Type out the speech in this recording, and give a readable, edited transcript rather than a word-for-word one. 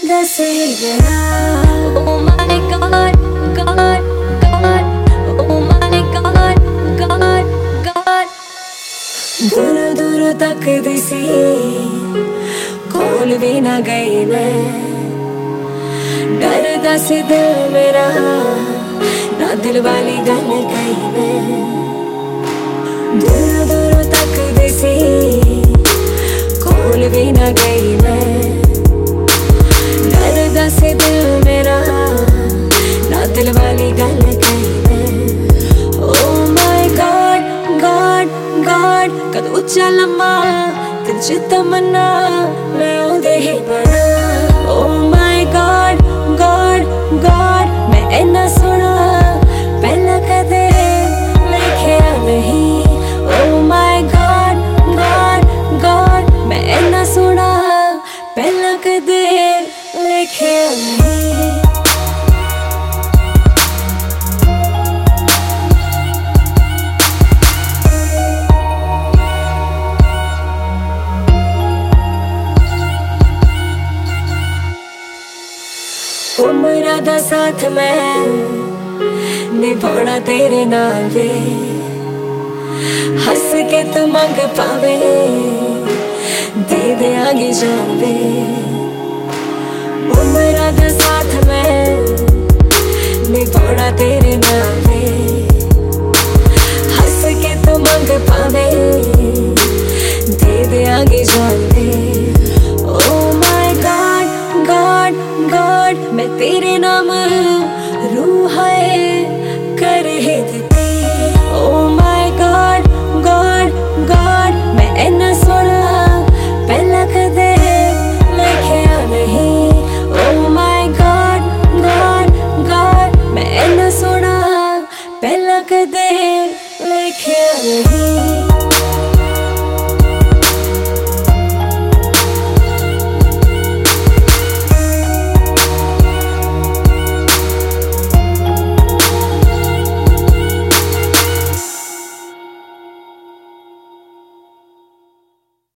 दस गया। Oh my God, God, God, oh my God, God, God। दूर दूर तक दिसी, कोल भी ना गई मैं, डरदा सी दिल मेरा, ना दिल वाली गल कही मैं। दूर दूर तक दिसी, कोल भी ना गई मैं, डरदा सी दिल मेरा, ना दिल वाली गल कही मैं। Oh my God, God, God, कद उच्चा लम्मा दिल च तमन्ना मैं ओदे ही बना। Oh my God, God, God, मैं इन्ना सोना पहला कदे लिखिया नहीं। Oh my God, God, God, मैं इन्ना सोना पहला कदे लिखिया नहीं। उम्र दा साथ मैं निभाना तेरे नाल वे, हंस के तू मंग पावे दे देंगी जान वे। उम्र दा साथ मैं निभाना तेरे